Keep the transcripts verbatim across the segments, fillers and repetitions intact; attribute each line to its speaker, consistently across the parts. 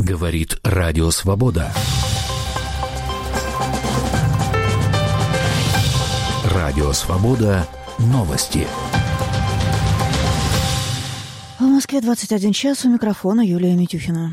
Speaker 1: Говорит Радио Свобода. Радио Свобода. Новости.
Speaker 2: В Москве двадцать один час. У микрофона Юлия Митюхина.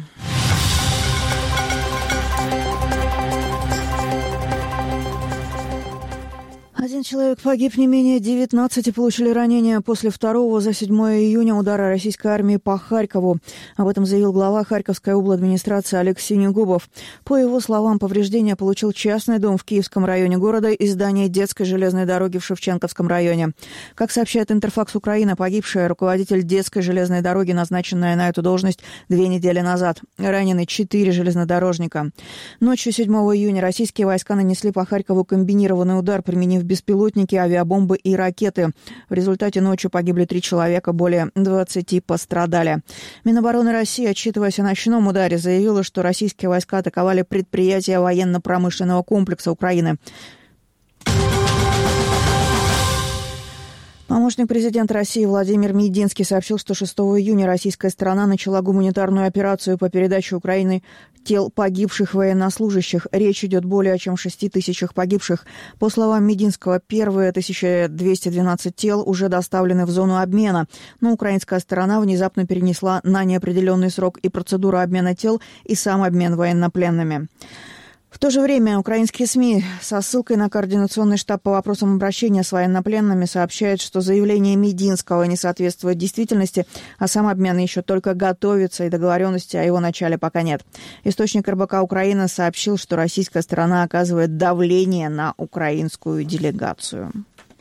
Speaker 2: Один человек погиб, не менее девятнадцати получили ранения после второго за седьмое июня удара российской армии по Харькову. Об этом заявил глава Харьковской обладминистрации Олег Синегубов. По его словам, повреждения получил частный дом в Киевском районе города и здание детской железной дороги в Шевченковском районе. Как сообщает Интерфакс Украина, погибшая руководитель детской железной дороги, назначенная на эту должность две недели назад. Ранены четыре железнодорожника. Ночью седьмого июня российские войска нанесли по Харькову комбинированный удар, применив беспилотники, авиабомбы и ракеты. В результате ночью погибли три человека, более двадцати пострадали. Минобороны России, отчитываясь о ночном ударе, заявила, что российские войска атаковали предприятия военно-промышленного комплекса Украины. Помощник президента России Владимир Мединский сообщил, что шестого июня российская сторона начала гуманитарную операцию по передаче Украины тел погибших военнослужащих. Речь идет более чем шести тысячах погибших. По словам Мединского, первые тысяча двести двенадцать тел уже доставлены в зону обмена, но украинская сторона внезапно перенесла на неопределенный срок и процедуру обмена тел, и сам обмен военнопленными. В то же время украинские СМИ со ссылкой на координационный штаб по вопросам обращения с военнопленными сообщают, что заявление Мединского не соответствует действительности, а сам обмен еще только готовится, и договоренности о его начале пока нет. Источник эр бэ ка Украина сообщил, что российская сторона оказывает давление на украинскую делегацию.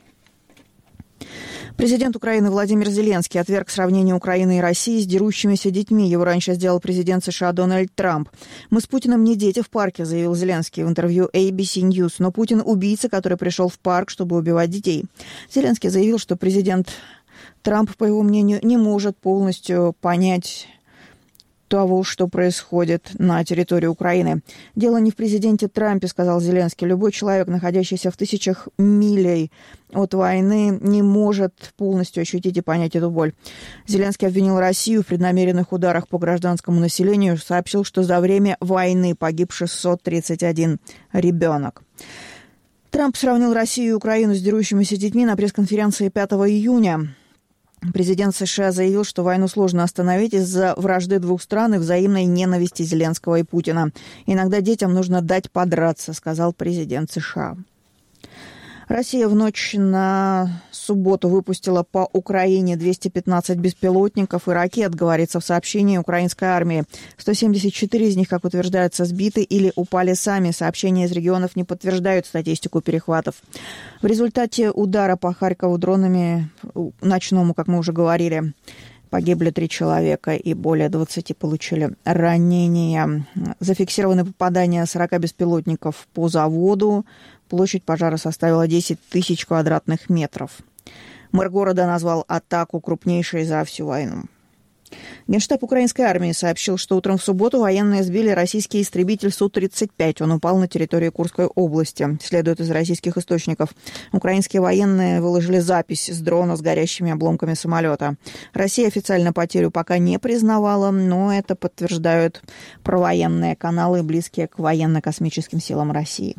Speaker 2: Президент Украины Владимир Зеленский отверг сравнение Украины и России с дерущимися детьми. Его раньше сделал президент США Дональд Трамп. «Мы с Путиным не дети в парке», заявил Зеленский в интервью эй би си News. «Но Путин – убийца, который пришел в парк, чтобы убивать детей». Зеленский заявил, что президент Трамп, по его мнению, не может полностью понять того, что происходит на территории Украины. «Дело не в президенте Трампе», сказал Зеленский. «Любой человек, находящийся в тысячах милей от войны, не может полностью ощутить и понять эту боль». Зеленский обвинил Россию в преднамеренных ударах по гражданскому населению, сообщил, что за время войны погиб шестьсот тридцать один ребенок. Трамп сравнил Россию и Украину с дерущимися детьми на пресс-конференции пятого июня. Президент США заявил, что войну сложно остановить из-за вражды двух стран и взаимной ненависти Зеленского и Путина. «Иногда детям нужно дать подраться», сказал президент США. Россия в ночь на субботу выпустила по Украине двести пятнадцать беспилотников и ракет, говорится в сообщении украинской армии. сто семьдесят четыре из них, как утверждается, сбиты или упали сами. Сообщения из регионов не подтверждают статистику перехватов. В результате удара по Харькову дронами ночному, как мы уже говорили, погибли три человека и более двадцати получили ранения. Зафиксированы попадания сорока беспилотников по заводу. Площадь пожара составила десять тысяч квадратных метров. Мэр города назвал атаку крупнейшей за всю войну. Генштаб украинской армии сообщил, что утром в субботу военные сбили российский истребитель Су тридцать пять. Он упал на территории Курской области. Следует из российских источников. Украинские военные выложили запись с дрона с горящими обломками самолета. Россия официально потерю пока не признавала, но это подтверждают провоенные каналы, близкие к военно-космическим силам России.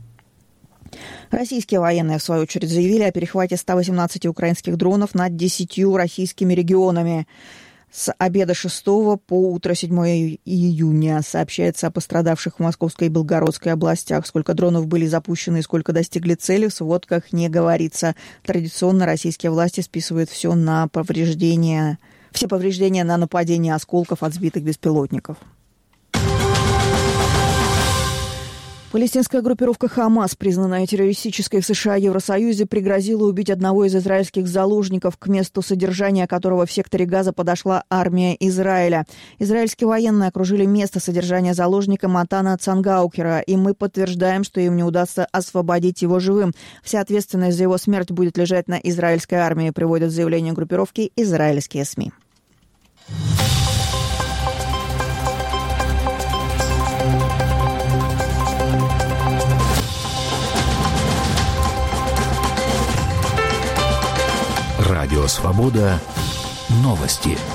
Speaker 2: Российские военные, в свою очередь, заявили о перехвате ста восемнадцати украинских дронов над десятью российскими регионами с обеда шестого по утро седьмого июня. Сообщается о пострадавших в Московской и Белгородской областях. Сколько дронов были запущены и сколько достигли цели, в сводках не говорится. Традиционно российские власти списывают все на повреждения, все повреждения на нападение осколков от сбитых беспилотников. Палестинская группировка «Хамас», признанная террористической в США и Евросоюзе, пригрозила убить одного из израильских заложников, к месту содержания которого в секторе Газа подошла армия Израиля. Израильские военные окружили место содержания заложника Матана Цангаукера, и мы подтверждаем, что им не удастся освободить его живым. Вся ответственность за его смерть будет лежать на израильской армии, приводят в заявление группировки израильские СМИ.
Speaker 1: Радио Свобода. Новости.